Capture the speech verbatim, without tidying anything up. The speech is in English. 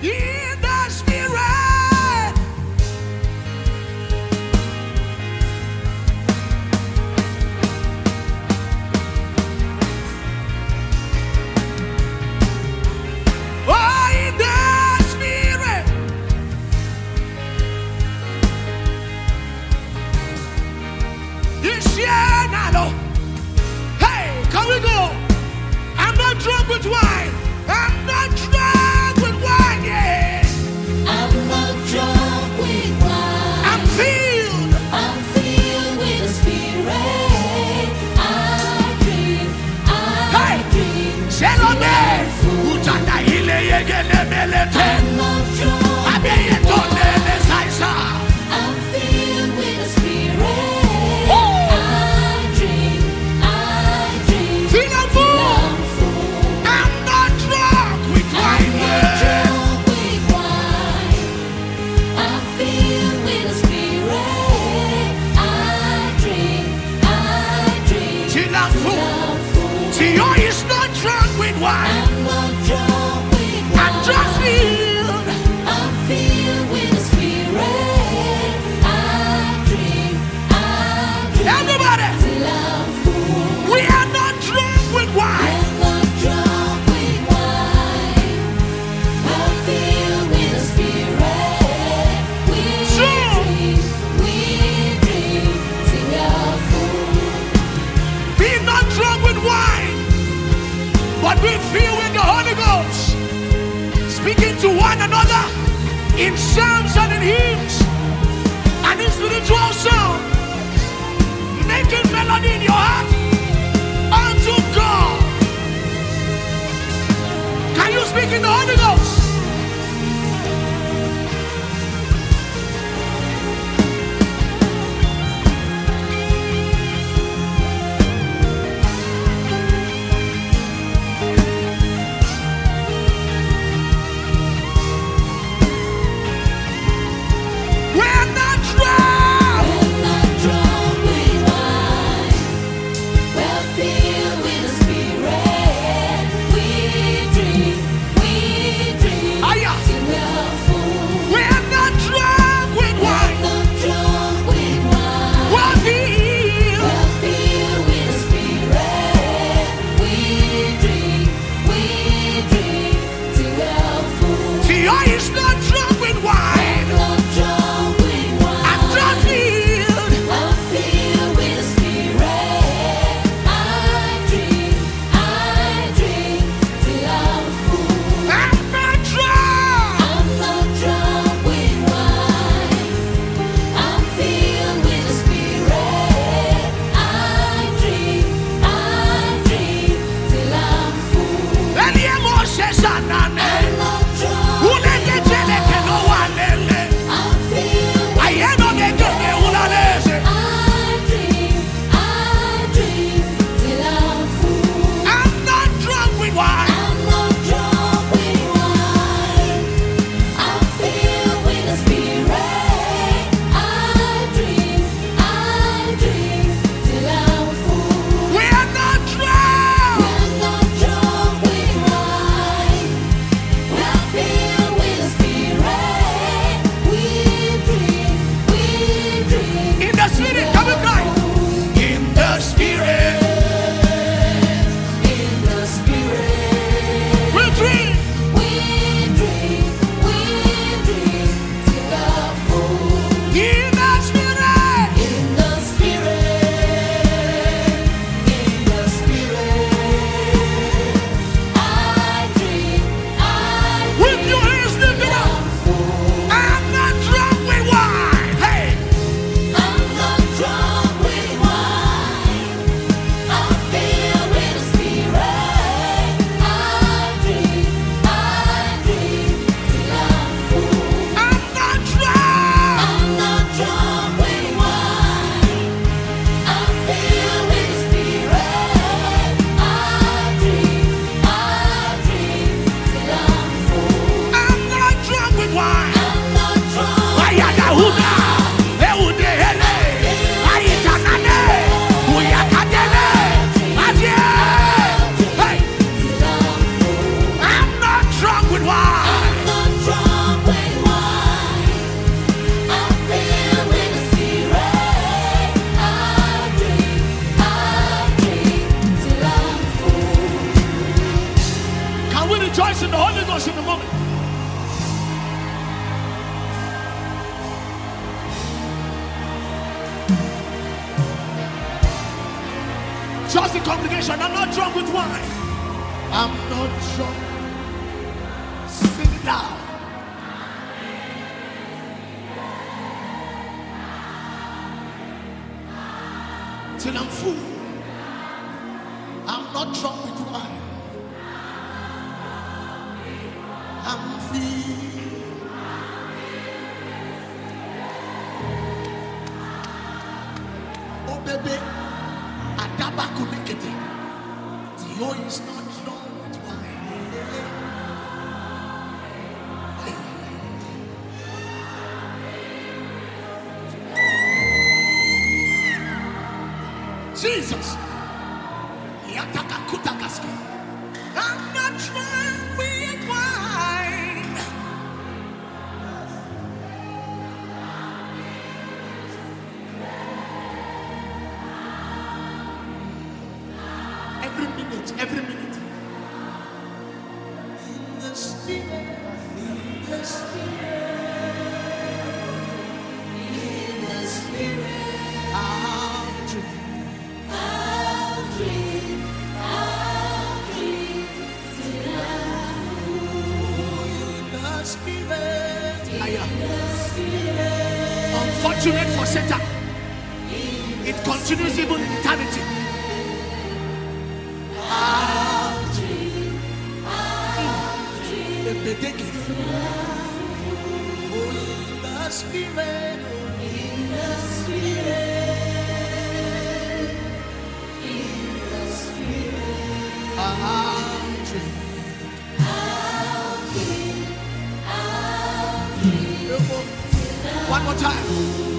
in the Spirit. Oh, in the Spirit. This year, now, hey, can we go? I'm not drunk with wine. I'm not drunk with wine, yeah. I'm not drunk with wine. I'm filled. I'm filled with the Spirit. I drink, I Hey, drink. Shalome. Utanda ile yegele melete. I'm not drunk Abeye with tonde wine. le saisa. I'm filled with the Spirit. Oh. I drink, I drink. Till I'm till full. I'm full. I'm not drunk with I'm wine, not yeah. drunk with wine. I'm filled with the Spirit. I drink, I drink. Till I'm till full. I'm full. Tio is not drunk with wine. I'm not drunk with wine. I'm just filled. I'm filled with the Spirit. I drink, I drink. Everybody, till I'm full. we are not drunk with wine. I'm not drunk with wine. I'm filled with the Spirit. We Sure. drink, we drink till we're full. Be not drunk with wine, but be filled with the Holy Ghost, speaking to one another in psalms and in hymns and in spiritual song, making melody in your heart unto God. Can you speak in the Holy Ghost? We're not drunk. We're not drunk with wine. We're filled with the Spirit. We drink, we voice in the Holy Ghost in a moment. Trust the congregation. I'm not drunk with wine. I'm not drunk. Sing it loud. Till I'm full. I'm not drunk with wine. I'm filled. Oh baby, Adabaku Nikete. The oil is not drunk with wine. Jesus. I'm not drunk with wine. Every minute, every minute. In the spirit, in the spirit, in the spirit, I'll drink. I'll drink, I'll drink till I'm full. In the spirit, I In am. the spirit, Unfortunate for Satan, it continues even in eternity. I'll drink, I'll drink The bedeki. Oh, in the spirit, in the spirit, in the spirit. I'll drink. I'll drink, I'll drink till I'm One more time.